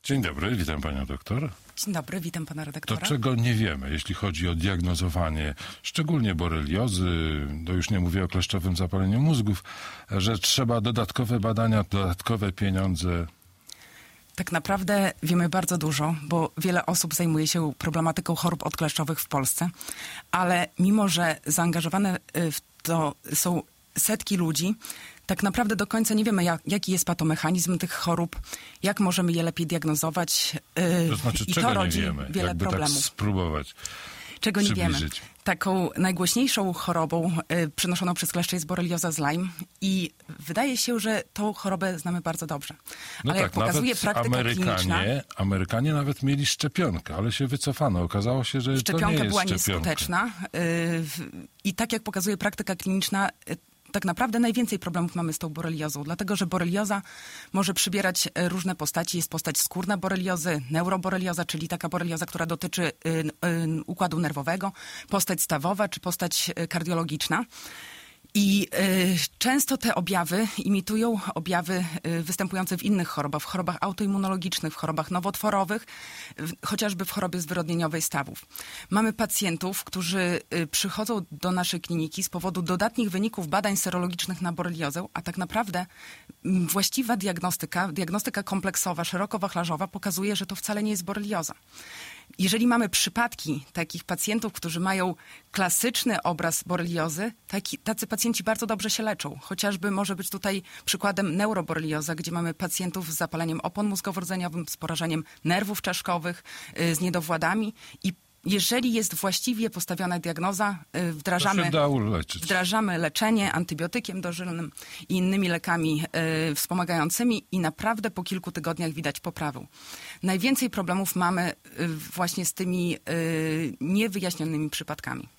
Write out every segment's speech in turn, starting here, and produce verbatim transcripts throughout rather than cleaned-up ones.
Dzień dobry, witam panią doktor. Dzień dobry, witam pana redaktora. To czego nie wiemy, jeśli chodzi o diagnozowanie, szczególnie boreliozy, to już nie mówię o kleszczowym zapaleniu mózgów, że trzeba dodatkowe badania, dodatkowe pieniądze. Tak naprawdę wiemy bardzo dużo, bo wiele osób zajmuje się problematyką chorób odkleszczowych w Polsce, ale mimo, że zaangażowane w to są setki ludzi, tak naprawdę do końca nie wiemy, jak, jaki jest patomechanizm tych chorób, jak możemy je lepiej diagnozować. Yy, To znaczy, i czego to rodzi nie wiemy, wiele jakby problemów. tak spróbować Czego nie wiemy. przybliżyć. Taką najgłośniejszą chorobą y, przenoszoną przez kleszcze jest borelioza z Lyme i wydaje się, że tą chorobę znamy bardzo dobrze. No ale tak, jak pokazuje nawet praktyka kliniczna... Amerykanie, Amerykanie nawet mieli szczepionkę, ale się wycofano. Okazało się, że Szczepionka to nie jest była szczepionka. nieskuteczna y, w, i tak jak pokazuje praktyka kliniczna, y, tak naprawdę najwięcej problemów mamy z tą boreliozą, dlatego że borelioza może przybierać różne postaci. Jest postać skórna boreliozy, neuroborelioza, czyli taka borelioza, która dotyczy y, y, układu nerwowego, postać stawowa czy postać kardiologiczna. I y, często te objawy imitują objawy y, występujące w innych chorobach, w chorobach autoimmunologicznych, w chorobach nowotworowych, w, chociażby w chorobie zwyrodnieniowej stawów. Mamy pacjentów, którzy y, przychodzą do naszej kliniki z powodu dodatnich wyników badań serologicznych na boreliozę, a tak naprawdę m, właściwa diagnostyka, diagnostyka kompleksowa, szerokowachlarzowa pokazuje, że to wcale nie jest borelioza. Jeżeli mamy przypadki takich pacjentów, którzy mają klasyczny obraz boreliozy, taki, tacy pacjenci bardzo dobrze się leczą. Chociażby może być tutaj przykładem neuroborelioza, gdzie mamy pacjentów z zapaleniem opon mózgowo-rdzeniowym, z porażeniem nerwów czaszkowych, yy, z niedowładami i jeżeli jest właściwie postawiona diagnoza, yy, wdrażamy, To się da uleczyć. wdrażamy leczenie antybiotykiem dożylnym i innymi lekami yy, wspomagającymi i naprawdę po kilku tygodniach widać poprawę. Najwięcej problemów mamy yy, właśnie z tymi yy, niewyjaśnionymi przypadkami.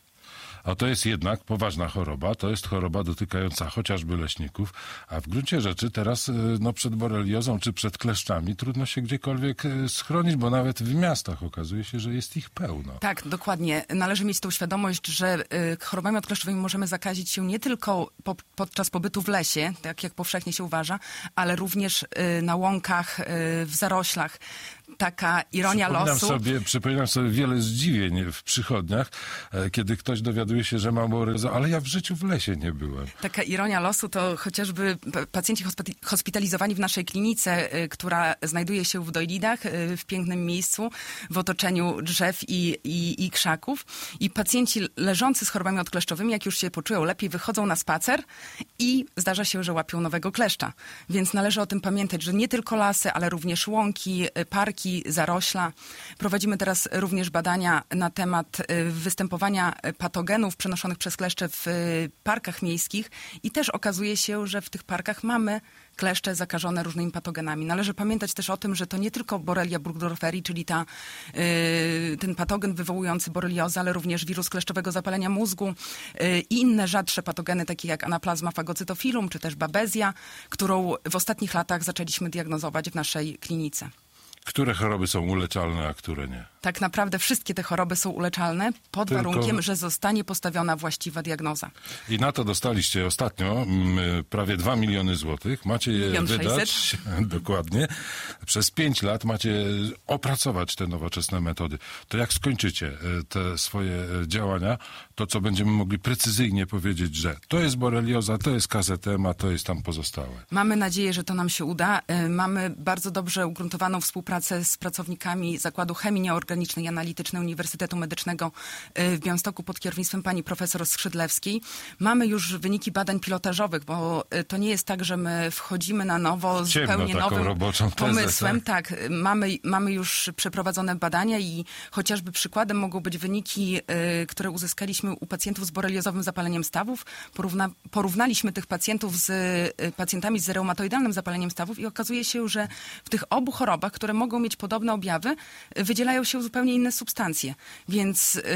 A to jest jednak poważna choroba, to jest choroba dotykająca chociażby leśników, a w gruncie rzeczy teraz no, przed boreliozą czy przed kleszczami trudno się gdziekolwiek schronić, bo nawet w miastach okazuje się, że jest ich pełno. Tak, dokładnie. Należy mieć tą świadomość, że y, chorobami odkleszczowymi możemy zakazić się nie tylko po, podczas pobytu w lesie, tak jak powszechnie się uważa, ale również y, na łąkach, y, w zaroślach. Taka ironia przypominam losu. Sobie, przypominam sobie wiele zdziwień w przychodniach, kiedy ktoś dowiaduje się, że ma boreliozę, ale ja w życiu w lesie nie byłem. Taka ironia losu to chociażby pacjenci hospitalizowani w naszej klinice, która znajduje się w Dojlidach, w pięknym miejscu, w otoczeniu drzew i, i, i krzaków. I pacjenci leżący z chorobami odkleszczowymi, jak już się poczują lepiej, wychodzą na spacer i zdarza się, że łapią nowego kleszcza. Więc należy o tym pamiętać, że nie tylko lasy, ale również łąki, parki, zarośla. Prowadzimy teraz również badania na temat występowania patogenów przenoszonych przez kleszcze w parkach miejskich i też okazuje się, że w tych parkach mamy kleszcze zakażone różnymi patogenami. Należy pamiętać też o tym, że to nie tylko Borrelia burgdorferi, czyli ta, yy, ten patogen wywołujący boreliozę, ale również wirus kleszczowego zapalenia mózgu yy, i inne rzadsze patogeny, takie jak anaplazma fagocytofilum, czy też babezja, którą w ostatnich latach zaczęliśmy diagnozować w naszej klinice. Które choroby są uleczalne, a które nie? Tak naprawdę wszystkie te choroby są uleczalne pod Tylko... warunkiem, że zostanie postawiona właściwa diagnoza. I na to dostaliście ostatnio m, prawie dwa miliony złotych. Macie je Milion wydać, sześćset. dokładnie, przez pięć lat macie opracować te nowoczesne metody. To jak skończycie te swoje działania, to co będziemy mogli precyzyjnie powiedzieć, że to jest borelioza, to jest K Z M, a to jest tam pozostałe. Mamy nadzieję, że to nam się uda. Mamy bardzo dobrze ugruntowaną współpracę z pracownikami Zakładu Chemii Nieorganicznej i Analitycznej Uniwersytetu Medycznego w Białymstoku pod kierownictwem pani profesor Skrzydlewskiej. Mamy już wyniki badań pilotażowych, bo to nie jest tak, że my wchodzimy na nowo z Ciemno, zupełnie taką nowym roboczą tezę, pomysłem. tak? Tak, mamy, mamy już przeprowadzone badania i chociażby przykładem mogą być wyniki, y, które uzyskaliśmy u pacjentów z boreliozowym zapaleniem stawów. Porówna, porównaliśmy tych pacjentów z y, pacjentami z reumatoidalnym zapaleniem stawów i okazuje się, że w tych obu chorobach, które mogą mieć podobne objawy, y, wydzielają się zupełnie inne substancje. Więc y,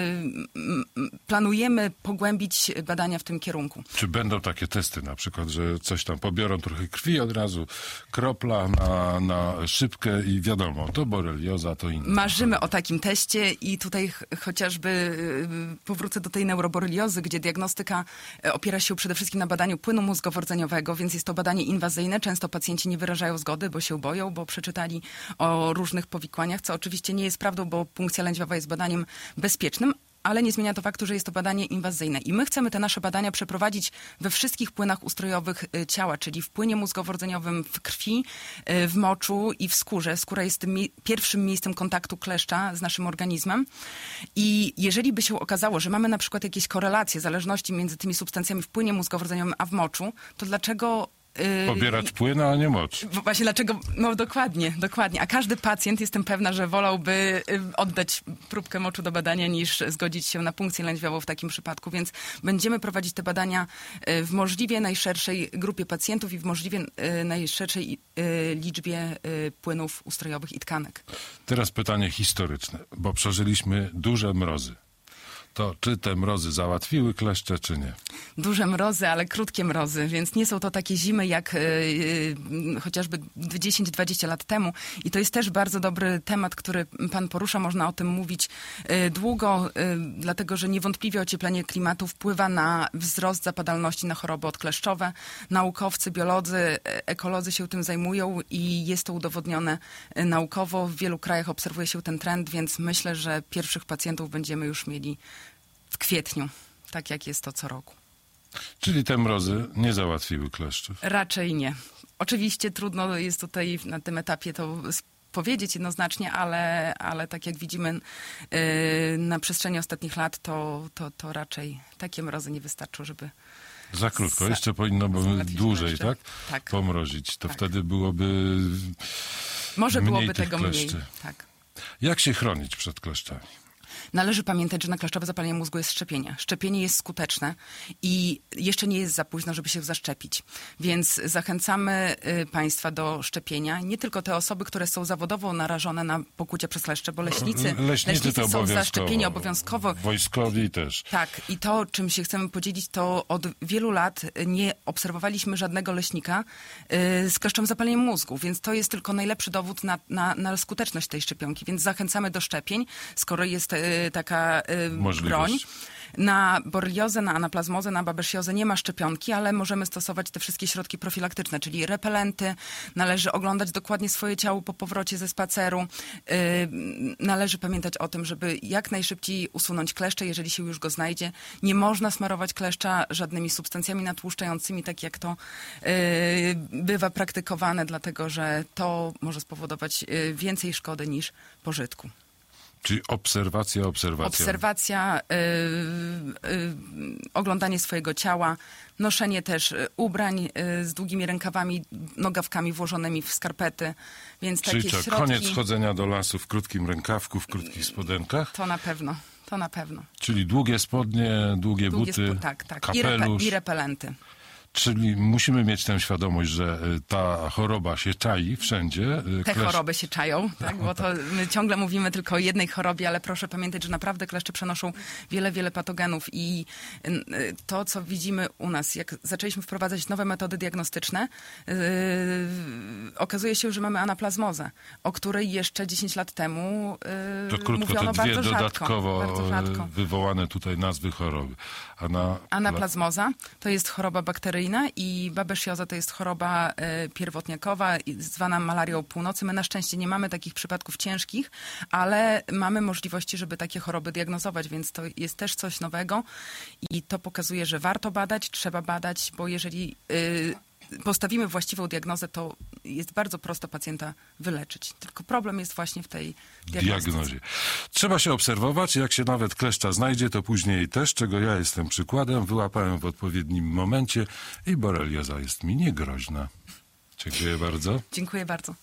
y, planujemy pogłębić badania w tym kierunku. Czy będą takie testy na przykład, że coś tam pobiorą trochę krwi od razu, kropla na, na szybkę i wiadomo, to borelioza, to inne. Marzymy o takim teście i tutaj ch- chociażby y, powrócę do tej neuroboreliozy, gdzie diagnostyka y, opiera się przede wszystkim na badaniu płynu mózgowo-rdzeniowego, więc jest to badanie inwazyjne. Często pacjenci nie wyrażają zgody, bo się boją, bo przeczytali o różnych powikłaniach, co oczywiście nie jest prawdą, bo punkcja lędźwiowa jest badaniem bezpiecznym, ale nie zmienia to faktu, że jest to badanie inwazyjne. I my chcemy te nasze badania przeprowadzić we wszystkich płynach ustrojowych ciała, czyli w płynie mózgowo-rdzeniowym, w krwi, w moczu i w skórze. Skóra jest tym mi- pierwszym miejscem kontaktu kleszcza z naszym organizmem. I jeżeli by się okazało, że mamy na przykład jakieś korelacje, zależności między tymi substancjami w płynie mózgowo-rdzeniowym a w moczu, to dlaczego... Pobierać płyn, a nie mocz. Właśnie dlaczego, no dokładnie, dokładnie. A każdy pacjent, jestem pewna, że wolałby oddać próbkę moczu do badania, niż zgodzić się na punkcję lędźwiową w takim przypadku. Więc będziemy prowadzić te badania w możliwie najszerszej grupie pacjentów i w możliwie najszerszej liczbie płynów ustrojowych i tkanek. Teraz pytanie historyczne, bo przeżyliśmy duże mrozy. To czy te mrozy załatwiły kleszcze, czy nie? Duże mrozy, ale krótkie mrozy, więc nie są to takie zimy jak yy, chociażby dziesięć dwadzieścia lat temu. I to jest też bardzo dobry temat, który pan porusza. Można o tym mówić yy, długo, yy, dlatego że niewątpliwie ocieplenie klimatu wpływa na wzrost zapadalności na choroby odkleszczowe. Naukowcy, biolodzy, ekolodzy się tym zajmują i jest to udowodnione yy, naukowo. W wielu krajach obserwuje się ten trend, więc myślę, że pierwszych pacjentów będziemy już mieli w kwietniu, tak jak jest to co roku. Czyli te mrozy nie załatwiły kleszczów? Raczej nie. Oczywiście trudno jest tutaj na tym etapie to powiedzieć jednoznacznie, ale, ale tak jak widzimy yy, na przestrzeni ostatnich lat, to, to, to raczej takie mrozy nie wystarczą, żeby... Za krótko, za, jeszcze powinno by dłużej, tak? tak? Pomrozić. To tak. wtedy byłoby Może mniej byłoby tych tego kleszczy. mniej. Tak. Jak się chronić przed kleszczami? Należy pamiętać, że na kleszczowe zapalenie mózgu jest szczepienie. Szczepienie jest skuteczne i jeszcze nie jest za późno, żeby się zaszczepić. Więc zachęcamy y, państwa do szczepienia. Nie tylko te osoby, które są zawodowo narażone na pokłucie przez kleszcze, bo leśnicy, Leśnicy, leśnicy to są zaszczepieni obowiązkowo. Wojskowi też. Tak. I to, czym się chcemy podzielić, to od wielu lat nie obserwowaliśmy żadnego leśnika y, z kleszczowym zapaleniem mózgu. Więc to jest tylko najlepszy dowód na, na, na skuteczność tej szczepionki. Więc zachęcamy do szczepień, skoro jest y, taka y, broń. Na boreliozę, na anaplazmozę, na babesiozę nie ma szczepionki, ale możemy stosować te wszystkie środki profilaktyczne, czyli repelenty. Należy oglądać dokładnie swoje ciało po powrocie ze spaceru. Yy, należy pamiętać o tym, żeby jak najszybciej usunąć kleszcze, jeżeli się już go znajdzie. Nie można smarować kleszcza żadnymi substancjami natłuszczającymi, tak jak to yy, bywa praktykowane, dlatego że to może spowodować yy, więcej szkody niż pożytku. Czyli obserwacja, obserwacja. Obserwacja, yy, yy, oglądanie swojego ciała, noszenie też ubrań yy, z długimi rękawami, nogawkami włożonymi w skarpety. Więc Czyli takie co, środki... koniec chodzenia do lasu w krótkim rękawku, w krótkich spodenkach? To na pewno, to na pewno. Czyli długie spodnie, długie, Długie buty, spo... tak, tak. kapelusz. I, repe- i repelenty. Czyli musimy mieć tę świadomość, że ta choroba się czai wszędzie. Te Klesz... choroby się czają, tak? Bo to my ciągle mówimy tylko o jednej chorobie, ale proszę pamiętać, że naprawdę kleszcze przenoszą wiele, wiele patogenów i to, co widzimy u nas, jak zaczęliśmy wprowadzać nowe metody diagnostyczne, yy, okazuje się, że mamy anaplazmozę, o której jeszcze dziesięć lat temu yy, To krótko, mówiono te dwie bardzo rzadko, dodatkowo bardzo rzadko. wywołane tutaj nazwy choroby. Ana... Anaplazmoza to jest choroba bakteryjna i babesjoza to jest choroba y, pierwotniakowa, zwana malarią północy. My na szczęście nie mamy takich przypadków ciężkich, ale mamy możliwości, żeby takie choroby diagnozować, więc to jest też coś nowego i to pokazuje, że warto badać, trzeba badać, bo jeżeli y, postawimy właściwą diagnozę, to jest bardzo prosto pacjenta wyleczyć. Tylko problem jest właśnie w tej diagnozie. Trzeba się obserwować. Jak się nawet kleszcza znajdzie, to później też, czego ja jestem przykładem, wyłapałem w odpowiednim momencie i borelioza jest mi niegroźna. Dziękuję bardzo. Dziękuję bardzo.